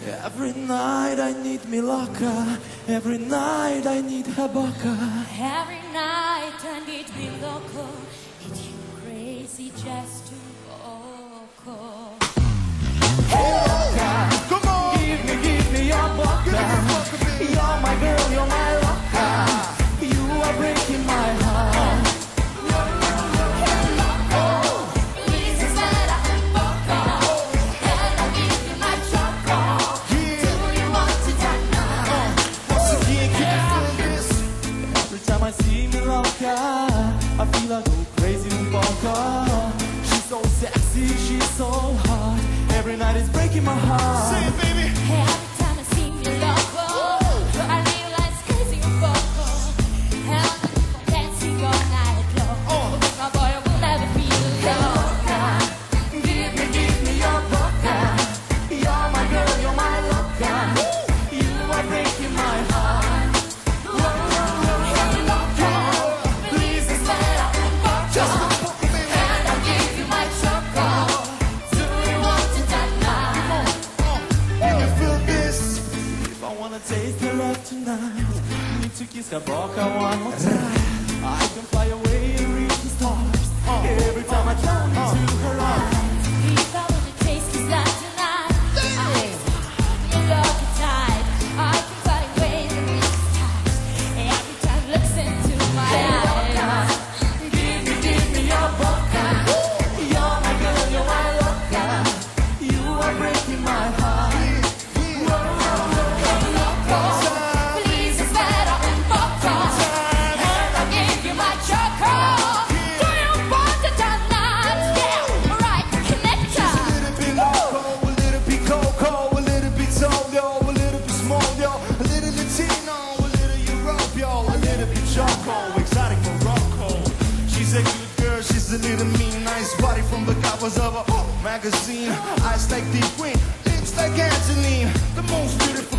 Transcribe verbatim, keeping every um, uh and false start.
Every night I need me loca. Every night I need her baka. Every night I need me loco. It's you crazy just to go. Hey loca, Come on. give me, give me your baka. You're my girl, you're my loca. You are breaking my heart. I see me loca, I feel I go crazy with Baka. She's so sexy, she's so hot. Every night is breaking my heart. Say it, baby. Hey, every time I see me loco, I realize crazy with Baka. Hell, I'm dancing all night long. Oh. But my boy, I will never be loca. Give me, give me your Baka. You're my girl, you're my loca. You are breaking my heart. Taste the love tonight. Need to kiss her boca one more time. I can fly away and reach the stars. Every time I drown into her arms. If I want to taste his love tonight, I you love it tight. I can fly away and reach the stars. Every time he looks into my eyes. Give me, give me your boca. You're my girl, you're my loca. You are breaking my heart. Exotic Morocco. She's a good girl, she's a little mean, nice body from the covers of a magazine. Eyes like deep green, lips like Angeline, the most beautiful